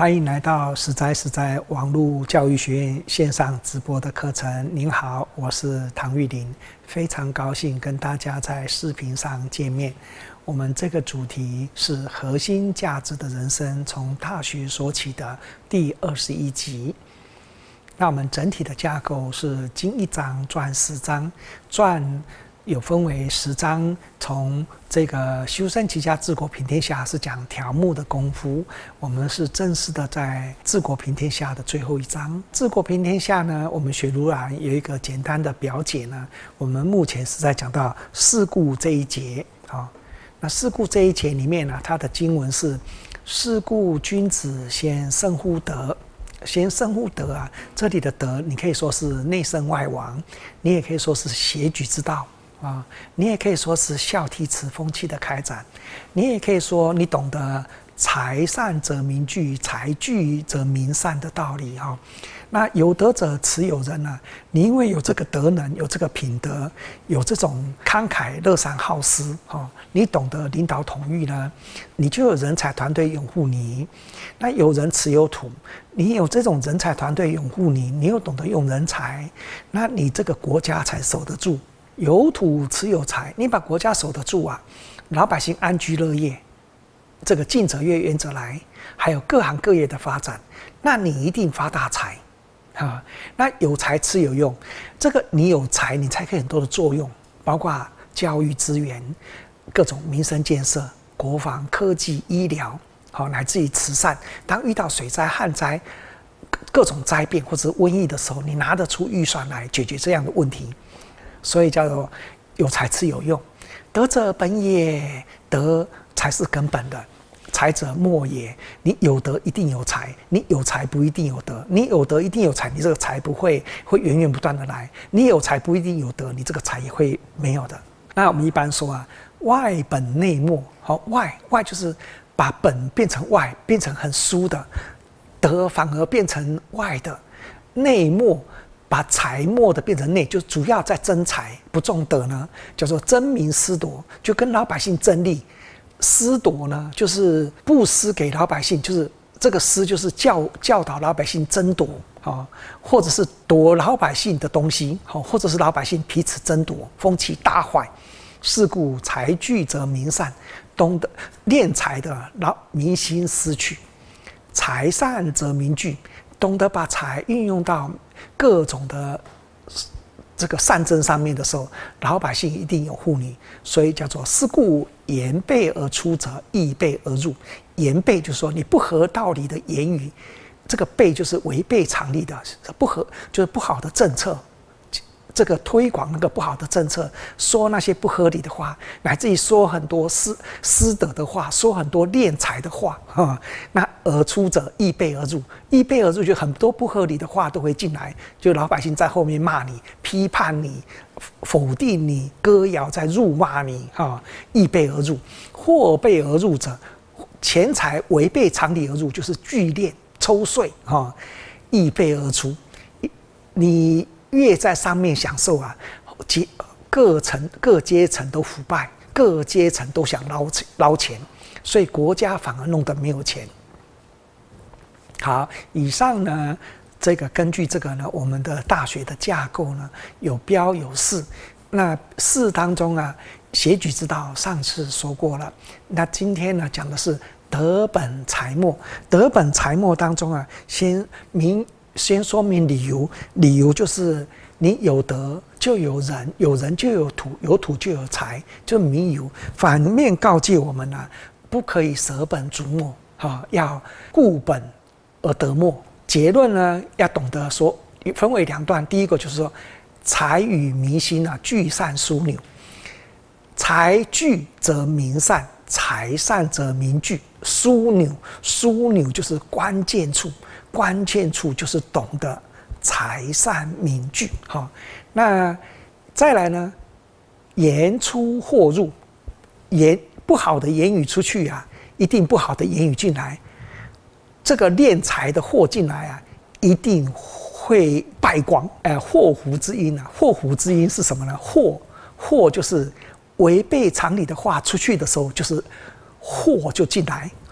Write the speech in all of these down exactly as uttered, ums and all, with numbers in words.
欢迎来到实在实在网络教育学院线上直播的课程。您好，我是唐玉麟，非常高兴跟大家在视频上见面。我们这个主题是核心价值的人生，从大学说起的第二十一集。那我们整体的架构是经一章传十章，传有分为十章，从这个修身齐家治国平天下是讲条目的功夫，我们是正式的在治国平天下的最后一章。治国平天下呢，我们学儒兰有一个简单的表解呢，我们目前是在讲到事故这一节啊。那事故这一节里面呢，它的经文是事故君子先胜乎德。先胜乎德啊，这里的德你可以说是内圣外王，你也可以说是协举之道啊，你也可以说是孝悌慈风气的开展，你也可以说你懂得财善则民聚，财聚则民散的道理哈。那有德者持有人啊，你因为有这个德能，有这个品德，有这种慷慨乐善好施哈，你懂得领导统御呢，你就有人才团队拥护你。那有人持有土，你有这种人才团队拥护你，你又懂得用人才，那你这个国家才守得住。有土持有财，你把国家守得住啊，老百姓安居乐业，这个近者悦远者来，还有各行各业的发展，那你一定发大财啊。那有财持有用，这个你有财，你才可以很多的作用，包括教育资源、各种民生建设、国防、科技、医疗。好，乃至于慈善，当遇到水灾、旱灾、各种灾变或者瘟疫的时候，你拿得出预算来解决这样的问题，所以叫做有财持有用。德者本也，德才是根本的，财者末也。你有德一定有财，你有财不一定有德。你有德一定有财，你这个财不会会源源不断的来。你有财不一定有德，你这个财也会没有的。那我们一般说啊，外本内末。好，外外就是。把本变成外，变成很疏的；德反而变成外的。内末把财末的变成内，就主要在争财不重德呢，叫做争民私夺，就跟老百姓争利。私夺呢，就是布施给老百姓，就是这个施就是教教导老百姓争夺啊，或者是夺老百姓的东西，好，或者是老百姓彼此争夺，风气大坏。是故财聚则民散，懂得敛财的老民心失去；财散则民聚，懂得把财运用到各种的这个善政上面的时候，老百姓一定拥护你。所以叫做是故言悖而出者，义悖而入。言悖就是说你不合道理的言语，这个悖就是违背常理的，不合就是不好的政策。这个推广那个不好的政策，说那些不合理的话，乃至于说很多私私德的话，说很多敛财的话啊，那而出者义悖而入，义悖而入就很多不合理的话都会进来，就老百姓在后面骂你、批判你、否定你、歌谣在辱骂你啊，义悖而入。或悖而入者，钱财违背常理而入，就是聚敛抽税啊，义悖而出。你越在上面享受啊，阶各层各阶层都腐败，各阶层都想捞捞钱，所以国家反而弄得没有钱。好，以上呢，这个根据这个呢，我们的大学的架构呢，有标有示。那示当中啊，协举之道上次说过了，那今天呢讲的是德本财末。德本财末当中啊，先明。先说明理由，理由就是你有德就有人，有人就有土，有土就有财，就民由。反面告诫我们呢、啊，不可以舍本逐末，哈，要固本而得末。结论呢，要懂得说，分为两段。第一个就是说，财与民心啊，聚散枢纽。财聚则民散，财散则民聚。枢纽，枢纽就是关键处。关键处就是懂得财散民聚，好，那再来呢？言出祸入，言不好的言语出去啊，一定不好的言语进来。这个敛财的祸进来啊，一定会败光。呃，祸福之音啊，祸福之音是什么呢？祸，祸就是违背常理的话出去的时候，就是祸就进来，哈。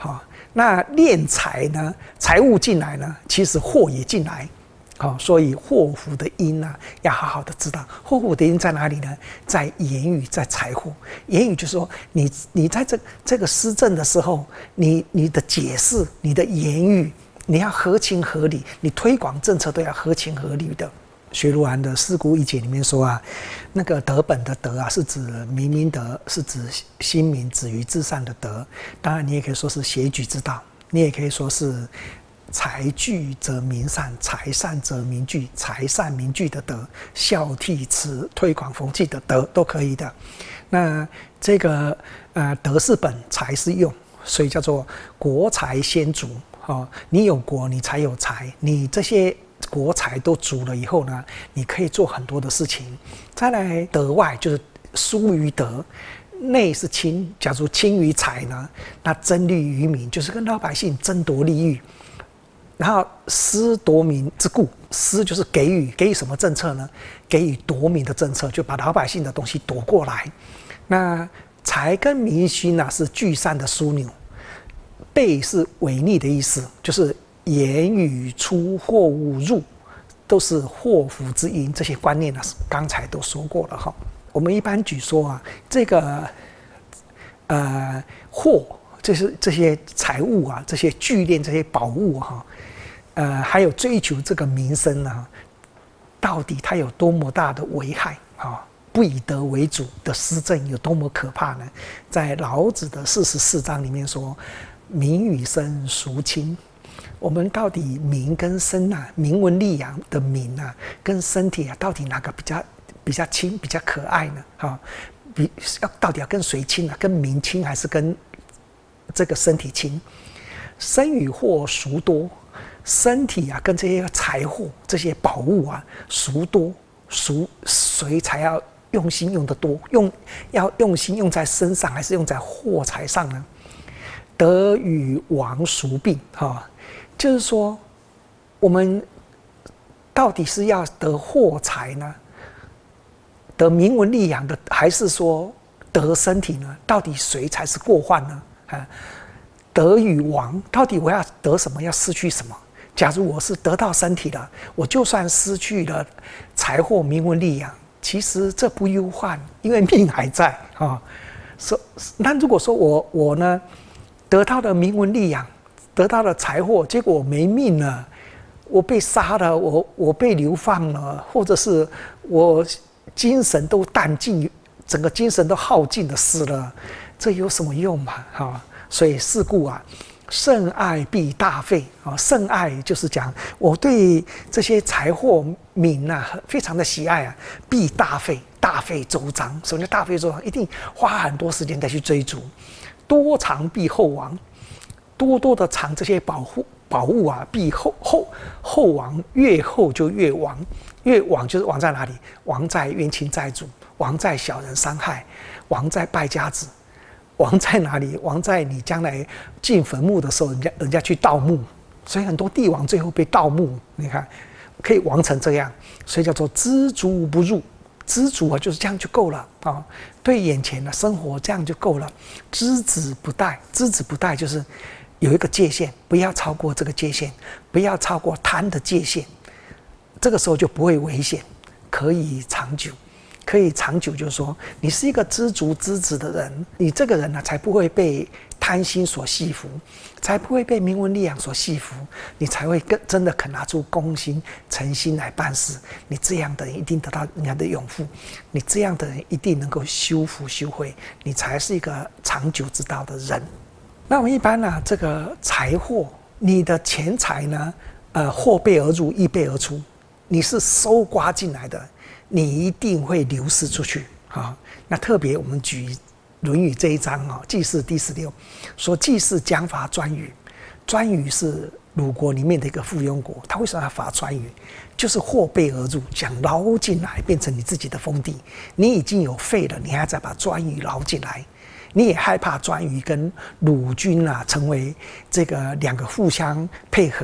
那敛财呢，财物进来呢，其实祸也进来。好、哦，所以祸福的因啊，要好好的知道。祸福的因在哪里呢？在言语，在财货。言语就是说，你你在这这个施政的时候，你你的解释，你的言语，你要合情合理，你推广政策都要合情合理的。学儒兰的《四库一解》里面说啊，那个德本的德啊，是指明明德，是指心明止于至善的德。当然，你也可以说是协举之道，你也可以说是。财聚则民散，财散则民聚，财散民聚的德，孝悌慈推广风气的德都可以的。那这个呃德是本，财是用，所以叫做国财先足。哦，你有国，你才有财，你这些国财都足了以后呢，你可以做很多的事情。再来德外就是疏于德。内是亲，假如亲于财呢，那争利于民，就是跟老百姓争夺利益。然后私夺民之故，私就是给予，给予什么政策呢？给予夺民的政策，就把老百姓的东西夺过来。那财跟民心啊是聚散的枢纽，悖是违逆的意思，就是言语出货物入，都是祸福之因。这些观念呢，刚才都说过了哈。我们一般举说啊，这个呃货，就是这些财物啊，这些聚敛这些宝物哈。呃，还有追求这个民生啊，到底它有多么大的危害啊？不以德为主的施政有多么可怕呢？在老子的四十四章里面说：“民与身孰亲？”我们到底民跟身啊，民文利养的民啊，跟身体啊，到底哪个比较比较亲、比较可爱呢？哈，比要到底要跟谁亲啊？跟民亲还是跟这个身体亲？身与货孰多？身体啊，跟这些财货、这些宝物啊，孰多孰谁才要用心用得多？用要用心用在身上，还是用在货财上呢？德与王孰并？哈、哦，就是说，我们到底是要得货财呢，得名闻利养的，还是说得身体呢？到底谁才是过患呢？啊，德与王，到底我要得什么，要失去什么？假如我是得到身体了，我就算失去了财货、名闻利养，其实这不忧患，因为命还在啊。说，那如果说我我呢，得到了名闻利养，得到了财货，结果我没命了，我被杀了，我我被流放了，或者是我精神都殆尽，整个精神都耗尽的死了，这有什么用嘛？哈，所以是故啊。甚爱必大费啊！甚爱就是讲我对这些财货民啊，非常的喜爱啊，必大费，大费周章。什么叫大费周章？一定花很多时间再去追逐。多藏必后亡，多多的藏这些宝物宝物啊，必后后后亡，越后就越亡，越亡就是亡在哪里？亡在冤亲债主，亡在小人伤害，亡在败家子。亡在哪里？亡在你将来进坟墓的时候，人家人家去盗墓，所以很多帝王最后被盗墓。你看，可以亡成这样，所以叫做知足不入。知足啊，就是这样就够了啊、哦。对眼前的生活这样就够了。知止不殆，知止不殆就是有一个界限，不要超过这个界限，不要超过贪的界限。这个时候就不会危险，可以长久。可以长久，就是说，你是一个知足知止的人，你这个人呢、啊，才不会被贪心所系服，才不会被名闻利养所系服，你才会更真的肯拿出公心、诚心来办事。你这样的人一定得到人家的拥护，你这样的人一定能够修福修慧，你才是一个长久之道的人。那我们一般呢、啊，这个财货，你的钱财呢，呃，货备而入，易备而出，你是搜刮进来的。你一定会流失出去啊！那特别我们举《论语》这一章啊，《记事》第十六说，季氏将伐颛臾。颛臾是鲁国里面的一个附庸国，他为什么要伐颛臾？就是货备而入，想捞进来变成你自己的封地。你已经有费了，你还再把颛臾捞进来，你也害怕颛臾跟鲁军啊成为这个两个互相配合。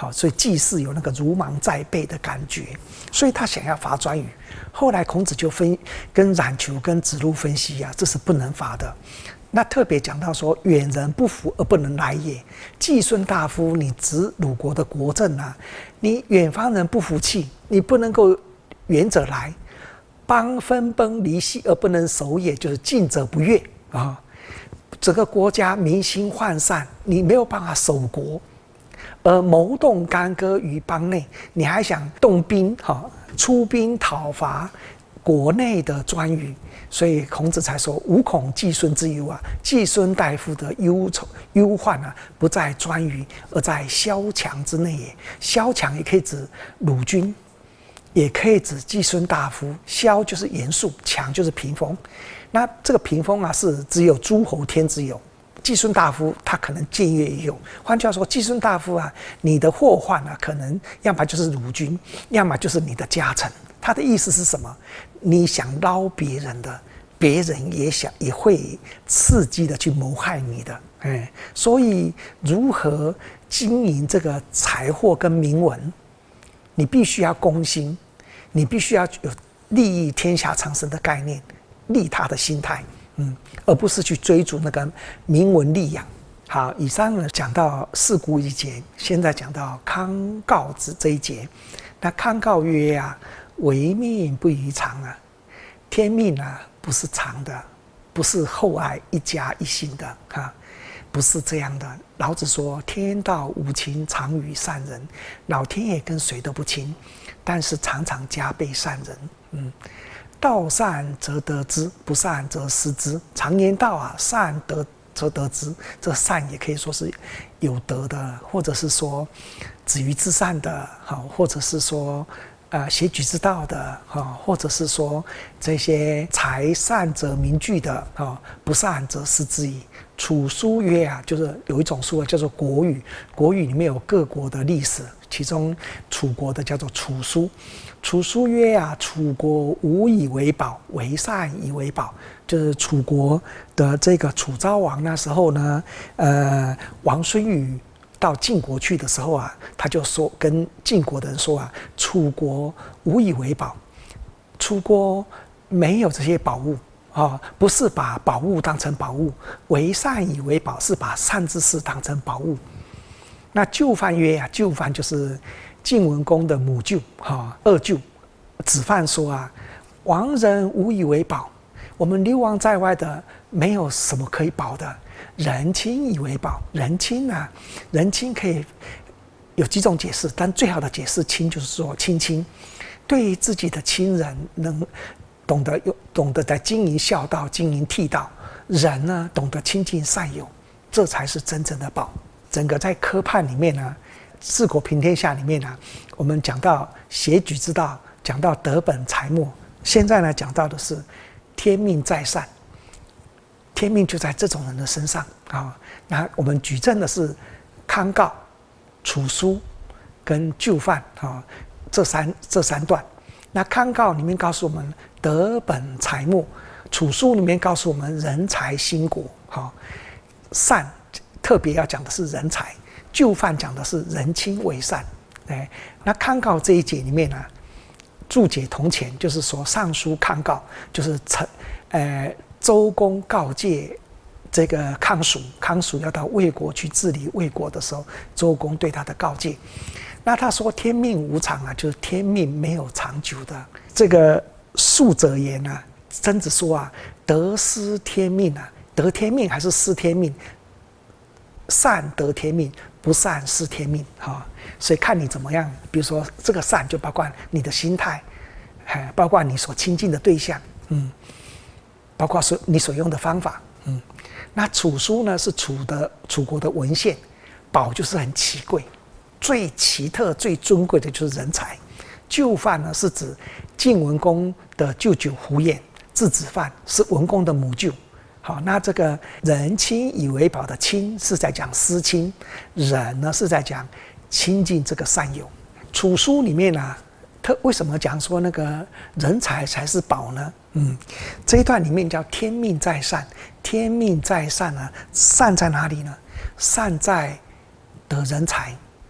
好，所以祭祀有那个如芒在背的感觉，所以他想要罚颛臾。后来孔子就分跟冉求跟子路分析啊，这是不能罚的。那特别讲到说，远人不服而不能来也。季孙大夫，你执鲁国的国政啊，你远方人不服气，你不能够远者来，邦分崩离析而不能守也，就是近者不悦啊。整个国家民心涣散，你没有办法守国。而谋动干戈于邦内，你还想动兵哈，出兵讨伐国内的颛臾，所以孔子才说：“吾恐季孙之忧啊！季孙大夫的忧愁忧患啊，不在颛臾，而在萧墙之内也。萧墙也可以指鲁军，也可以指季孙大夫。萧就是严肃，墙就是屏风。那这个屏风啊，是只有诸侯天之有。”季孙大夫他可能僭越也有，换句话说，季孙大夫啊，你的祸患啊，可能要么就是鲁军，要么就是你的家臣。他的意思是什么？你想捞别人的，别人也想也会刺激的去谋害你的。哎，所以如何经营这个财货跟名闻，你必须要公心，你必须要有利益天下苍生的概念，利他的心态。嗯，而不是去追逐那个名闻利养。好，以上呢讲到四顾一节，现在讲到康告子这一节。那康告曰啊，为命不于常啊，天命啊不是常的，不是厚爱一家一心的啊，不是这样的。老子说，天道无亲，常与善人。老天爷跟谁都不亲，但是常常加倍善人。嗯。道善则得之，不善则失之。常言道啊，善得则得之。这善也可以说是有德的，或者是说止于至善的，好，或者是说呃协举之道的，好，或者是说这些财善则民聚的，啊，不善则失之矣。楚书曰啊，就是有一种书啊，叫做《国语》，《国语》里面有各国的历史，其中楚国的叫做楚书。楚书曰啊，楚国无以为宝，为善以为宝。就是楚国的这个楚昭王那时候呢，呃，王孙宇到晋国去的时候啊，他就说跟晋国的人说啊，楚国无以为宝，楚国没有这些宝物啊，不是把宝物当成宝物，为善以为宝，是把善之事当成宝物。那舅范曰啊，舅范就是晋文公的母舅，哈，二舅子范说啊，亡人无以为宝，我们流亡在外的没有什么可以保的，人亲以为宝。人亲啊，人亲可以有几种解释，但最好的解释亲就是说亲亲，对于自己的亲人能懂得有懂得在经营孝道、经营悌道，人呢懂得亲近善友，这才是真正的宝。整个在科判里面呢，治国平天下里面呢，我们讲到协举之道，讲到德本才末，现在呢讲到的是天命在善，天命就在这种人的身上啊。那我们举证的是康告、楚书跟舅范啊这三这三段。那康告里面告诉我们德本才末，楚书里面告诉我们人才兴国。好，善特别要讲的是人才。舅范讲的是人亲为善，哎，那康告这一节里面呢、啊，注解同前，就是说上书康告，就是陈，呃，周公告诫这个康叔，康叔要到魏国去治理魏国的时候，周公对他的告诫。那他说天命无常啊，就是天命没有长久的。这个述者言啊，曾子说啊，得失天命啊，得天命还是失天命？善得天命，不善失天命，哈、哦，所以看你怎么样。比如说，这个善就包括你的心态，哎，包括你所亲近的对象，嗯，包括所你所用的方法，嗯。那楚书呢，是楚的楚国的文献，宝就是很奇贵，最奇特、最尊贵的就是人才。舅范呢，是指晋文公的舅舅胡偃，字子范，是文公的母舅。好，那这个人亲以为宝的亲是在讲私亲，人呢是在讲亲近这个善友。楚书里面啊，他为什么讲说那个人才才是宝呢？嗯，这一段里面叫天命在善，天命在善呢，善在哪里呢？善在得人才，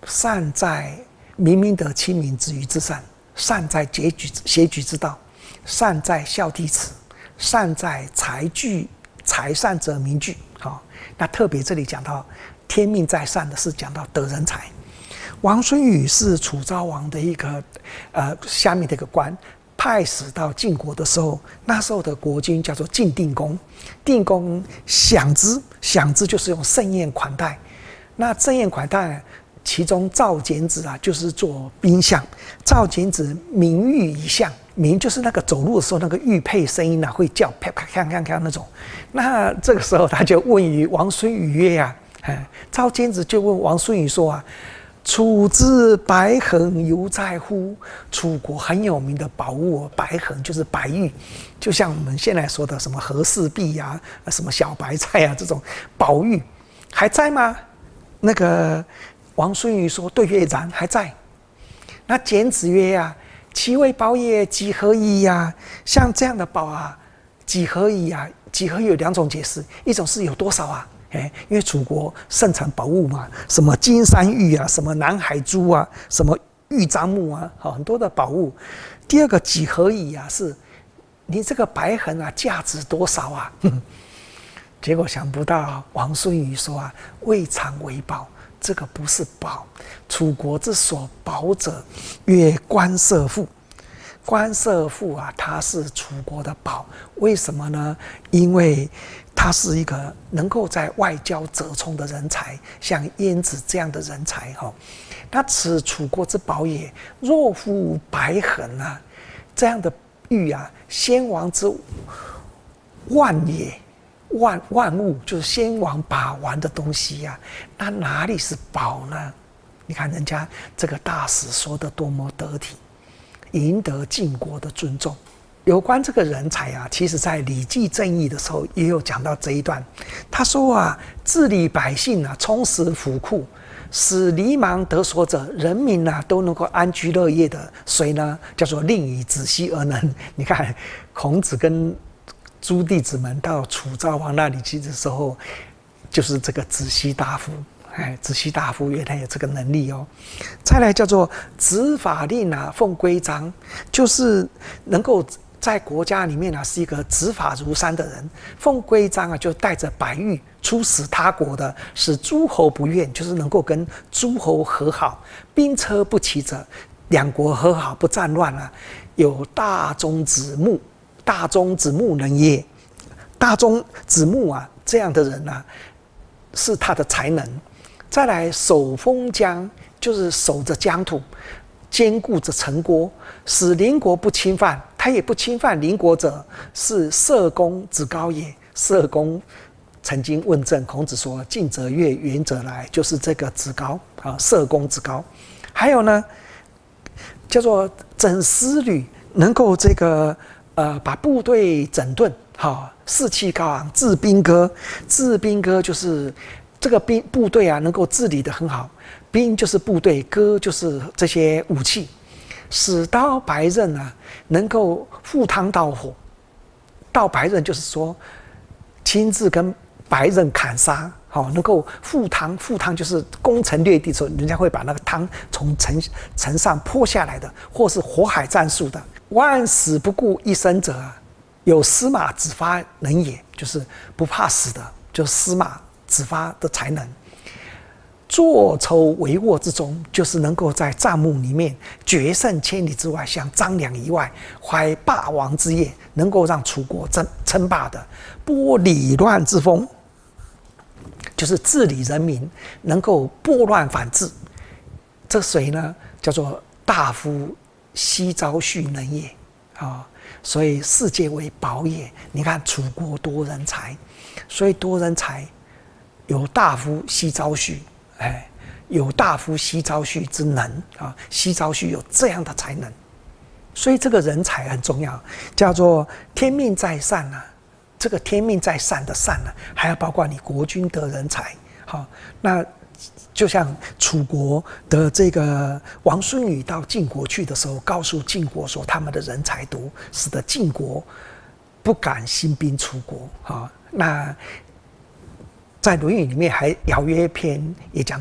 善在明明德，亲民，止于至善；善在结举协举之道；善在孝悌慈；善在财聚财善者民聚。好、哦，那特别这里讲到天命在善的是讲到得人才。王孙宇是楚昭王的一个呃下面的一个官，派使到晋国的时候，那时候的国君叫做晋定公，定公享之，享之就是用盛宴款待。那盛宴款待，其中赵简子啊，就是做宾相。赵简子鸣玉一象，鸣就是那个走路的时候那个玉佩声音啊，会叫啪啪啪啪啪那种。那这个时候他就问于王孙宇曰呀、啊，哎，赵简子就问王孙宇说啊。楚之白衡犹在乎？楚国很有名的宝物，白衡就是白玉，就像我们现在说的什么和氏璧呀、啊、什么小白菜啊这种宝玉，还在吗？那个王孙宇说：“对曰然，还在。”那简子曰：“呀、啊，其为宝也，几何以呀？像这样的宝啊，几何以呀？几何有两种解释，一种是有多少啊？”哎，因为楚国盛产宝物嘛，什么金山玉啊，什么南海珠啊，什么玉樟木啊，好很多的宝物。第二个几何以啊，是你这个白衡啊，价值多少啊？结果想不到王孙宇说啊，未尝为宝，这个不是宝。楚国之所宝者，曰官射父。官射父啊，他是楚国的宝，为什么呢？因为他是一个能够在外交折冲的人才，像晏子这样的人才哈。那此楚国之宝也，若夫白衡啊，这样的玉啊，先王之万也，万万物就是先王把玩的东西呀、啊，那哪里是宝呢？你看人家这个大使说的多么得体。赢得晋国的尊重。有关这个人才啊，其实在《礼记正义》的时候也有讲到这一段。他说啊，治理百姓啊，充实府库，使黎民得所者，人民啊都能够安居乐业的。谁呢？叫做令以子息而能。你看，孔子跟诸弟子们到楚昭王那里去的时候，就是这个子息大夫。哎，子息大夫原来有这个能力哦。再来叫做执法令啊，奉规章，就是能够在国家里面啊是一个执法如山的人。奉规章啊，就带着百玉出使他国的，使诸侯不怨，就是能够跟诸侯和好。兵车不齐者，两国和好不战乱啊。有大宗子木，大宗子木人也。大宗子木啊，这样的人啊，是他的才能。再来守封疆，就是守着疆土，兼顾着城郭，使邻国不侵犯。他也不侵犯邻国者，是社公子高也。社公曾经问政，孔子说：“近者悦，远者来。”就是这个子高啊，社公子高。还有呢，叫做整司旅，能够这个呃把部队整顿好，士气高昂，治兵戈。治兵戈就是。这个兵部队啊，能够治理得很好。兵就是部队，戈就是这些武器。使刀白刃啊，能够赴汤蹈火。刀白刃就是说，亲自跟白刃砍杀，好、哦，能够赴汤。赴汤就是攻城略地的时候，人家会把那个汤从城城上泼下来的，或是火海战术的。万死不顾一生者啊，有司马子发能也，就是不怕死的，就是司马。子发的才能，坐筹帷幄之中，就是能够在战幕里面决胜千里之外，像张良以外，怀霸王之业，能够让楚国争称霸的，拨理乱之风，就是治理人民，能够拨乱反治。这谁呢？叫做大夫西昭胥能也啊、哦！所以世界为宝也。你看楚国多人才，所以多人才。有大夫西昭胥，哎，有大夫西昭胥之能啊！西昭胥有这样的才能，所以这个人才很重要，叫做天命在善啊。这个天命在善的善呢、啊，还要包括你国君得人才。好，那就像楚国的这个王孙宇到晋国去的时候，告诉晋国说他们的人才多，使得晋国不敢兴兵出国。好，那。在《论语》里面还《邀约篇》也讲到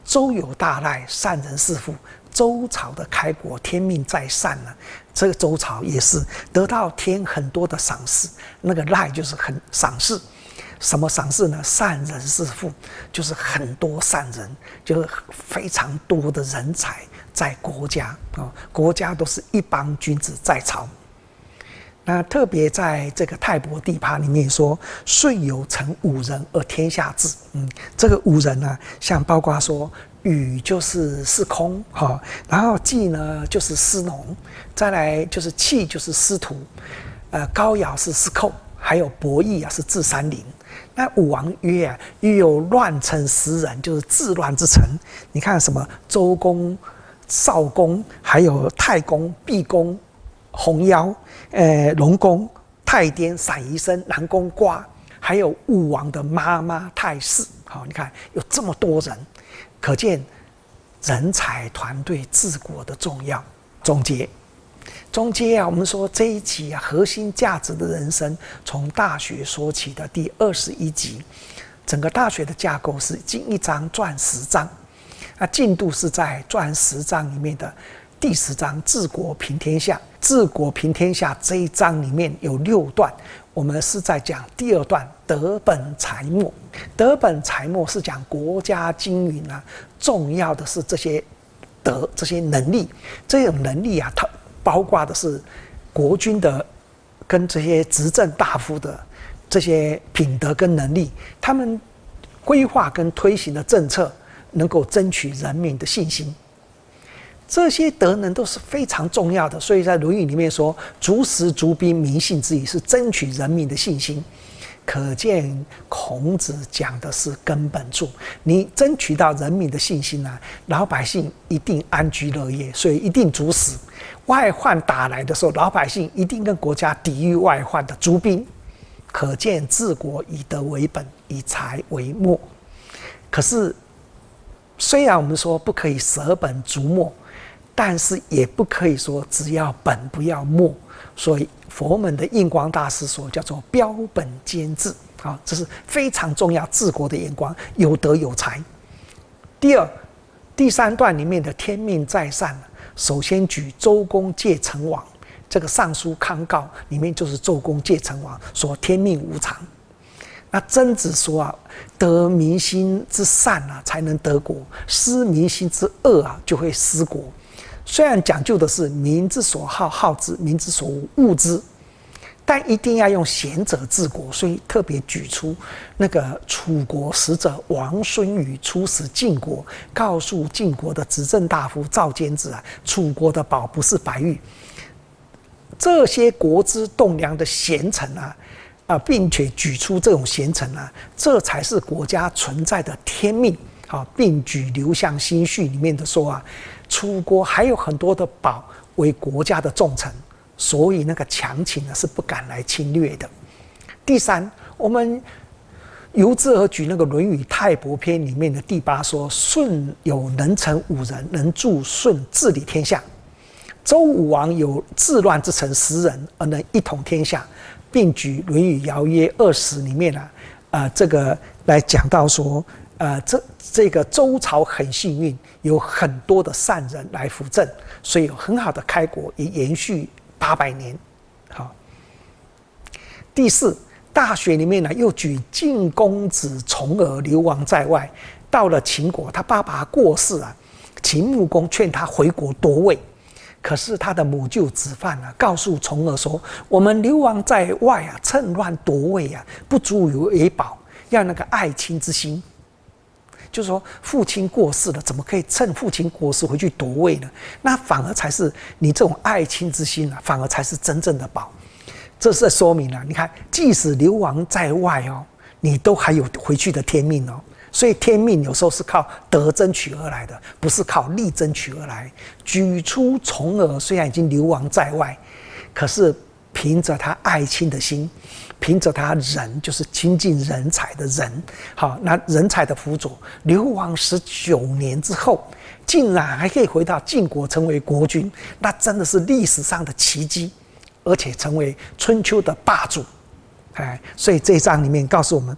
周有大赖，善人是父。周朝的开国，天命在善呢。这个周朝也是得到天很多的赏识，那个赖就是很赏识。什么赏识呢？善人是父，就是很多善人，就是非常多的人才在国家啊、哦，国家都是一帮君子在朝。那特别在这个泰伯地趴里面说，舜有成五人而天下治。嗯，这个五人呢，像包括说禹就是司空哈、哦，然后季呢就是司农，再来就是契就是司徒，呃，高尧是司寇，还有伯益啊是治山陵。那武王曰啊，欲有乱臣十人，就是治乱之臣。你看什么周公、少公，还有太公、毕公、红腰、呃龙公、太颠、闪宜生、南宫瓜，还有武王的妈妈太氏。好，你看有这么多人，可见人才团队治国的重要。总结。中间啊，我们说这一集啊，核心价值的人生，从大学说起的第二十一集，整个大学的架构是进一章传十章，那进度是在传十章里面的第十章治国平天下。治国平天下这一章里面有六段，我们是在讲第二段德本才末。德本才末是讲国家经营啊，重要的是这些德这些能力，这种能力啊，它包括的是国君的跟这些执政大夫的这些品德跟能力，他们规划跟推行的政策能够争取人民的信心，这些德能都是非常重要的。所以在《论语》里面说，逐食逐兵，民信之宜，是争取人民的信心。可见孔子讲的是根本处，你争取到人民的信心啊，老百姓一定安居乐业，所以一定逐食。外患打来的时候，老百姓一定跟国家抵御外患的逐兵。可见治国以德为本，以才为末。可是虽然我们说不可以舍本逐末，但是也不可以说只要本不要末。所以佛门的印光大师说叫做标本兼治，啊，这是非常重要治国的眼光，有德有才。第二、第三段里面的天命在善，首先举周公借成王，这个尚书康诰里面就是周公借成王说天命无常。那曾子说啊，得民心之善啊，才能得国；失民心之恶啊，就会失国。虽然讲究的是民之所好好之，民之所恶恶之，但一定要用贤者治国，所以特别举出那个楚国使者王孙宇出使晋国，告诉晋国的执政大夫赵坚子啊，楚国的宝不是白玉。这些国之栋梁的贤臣啊，啊，并且举出这种贤臣啊，这才是国家存在的天命。啊，并举刘向新序里面的说啊，楚国还有很多的宝为国家的重臣，所以那个强秦呢是不敢来侵略的。第三，我们由之而举那个《论语泰伯篇》里面的第八说，舜有能臣五人，能助舜治理天下；周武王有治乱之臣十人，而能一统天下，并举《论语尧曰二十》里面啊，呃，这个来讲到说。呃，这这个周朝很幸运，有很多的善人来辅政，所以有很好的开国，也延续八百年。好，第四，大学里面呢又举晋公子重耳流亡在外，到了秦国，他爸爸过世啊，秦穆公劝他回国夺位，可是他的母舅子范啊，告诉重耳说：“我们流亡在外啊，趁乱夺位啊，不足以为宝，要那个爱亲之心。”就是说，父亲过世了，怎么可以趁父亲过世回去夺位呢？那反而才是你这种爱亲之心啊，反而才是真正的宝。这是说明了、啊，你看，即使流亡在外哦，你都还有回去的天命哦。所以天命有时候是靠德争取而来的，不是靠力争取而来。举出重耳，虽然已经流亡在外，可是凭着他爱亲的心。凭着他仁，就是亲近人才的仁，好，那人才的辅佐，流亡十九年之后，竟然还可以回到晋国成为国君，那真的是历史上的奇迹，而且成为春秋的霸主。哎，所以这一章里面告诉我们，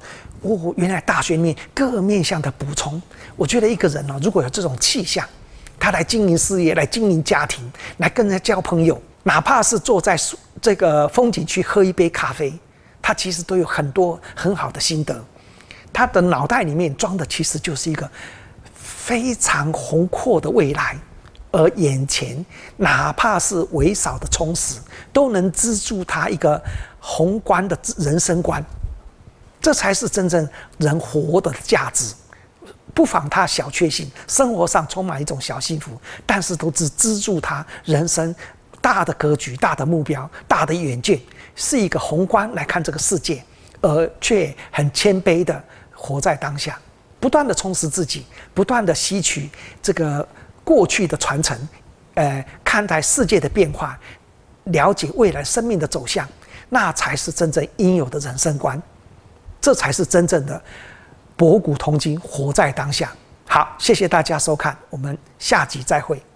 哦，原来大学里面各面向的补充。我觉得一个人呢、哦，如果有这种气象，他来经营事业，来经营家庭，来跟人交朋友，哪怕是坐在这个风景区喝一杯咖啡，他其实都有很多很好的心得。他的脑袋里面装的其实就是一个非常宏阔的未来，而眼前哪怕是微少的充实，都能资助他一个宏观的人生观。这才是真正人活的价值。不妨他小确幸，生活上充满一种小幸福，但是都只资助他人生大的格局、大的目标、大的远见，是一个宏观来看这个世界，而却很谦卑的活在当下，不断的充实自己，不断的吸取这个过去的传承，呃，看待世界的变化，了解未来生命的走向，那才是真正应有的人生观，这才是真正的博古通今，活在当下。好，谢谢大家收看，我们下集再会。